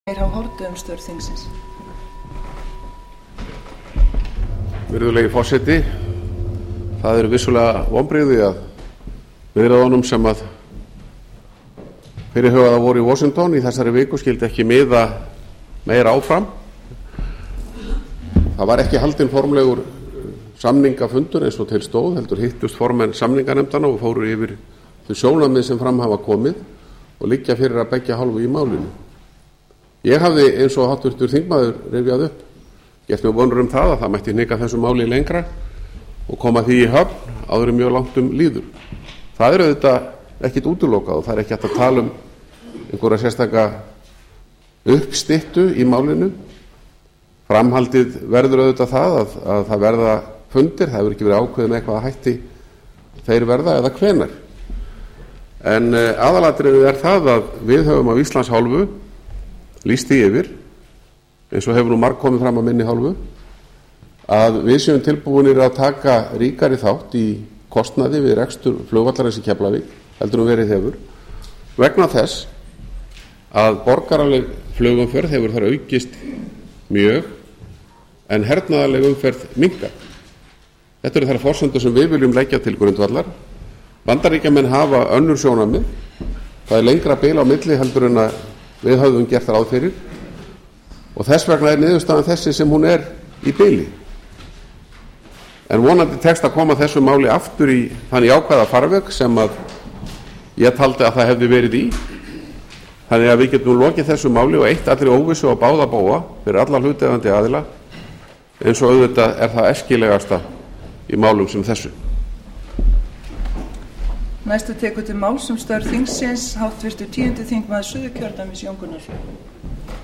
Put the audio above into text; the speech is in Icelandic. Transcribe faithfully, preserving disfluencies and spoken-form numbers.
Þeir hafa horfið um störf þingsins. Virðulegi forseti, það eru vissulega vonbrigði að viðræðunum sem að fyrirhugaðar voru í Washington í þessari viku skyldi ekki miða meira áfram. Það var ekki haldinn formlegur samningafundur eins og til stóð, heldur hittust formenn samninganefndana og fóru yfir þau sjónarmið sem fram hafa komið og liggja fyrir að beggja hálfu í málinu. Ég hafði, eins og háttvirtur þingmaður rifjað upp, gert mér vonur um það að það mætti hnika þessu máli lengra og koma því í höfn áður en mjög langt um líður. Það er auðvitað ekkit útilokað og það er ekki hægt að tala um einhverja sérstaka uppstyttu í málinu. Framhaldið verður auðvitað það að, að það verða fundir, það hefur ekki verið ákveðið með hvaða hætti þeir verða eða hvenær. En aðalatriðið er það að við höfum af Íslands hálfu lýst því yfir, eins og hefur nú marg komið fram að minni hálfu, að við séum tilbúinir að taka ríkari þátt í kostnaði við rekstur flugvallarins í Keflavík heldur um verið hefur, vegna þess að borgaraleg flugumferð hefur þar aukist mjög en hernaðarleg umferð minnkað. Þetta eru þær forsendur sem við viljum leggja til grundvallar. Bandaríkjamenn hafa önnur sjónarmið, það er lengra bil á milli heldur en að við höfum gert ráð fyrir og þess vegna er niðurstaðan þessi sem hún er í bili. En vonandi tekst að koma þessu máli aftur í þann jákvæða farveg sem að ég taldi að það hefði verið í, þannig að við getum lokið þessu máli og eitt allri óvissu á báða bóa fyrir alla hlutaðeigandi aðila, eins og auðvitað er það æskilegasta í málum sem þessu. Næstu tekur til máls um störf þingsins háttvirtur tíundi þingmaður Suðurkjördæmis Jón Gunnarsson.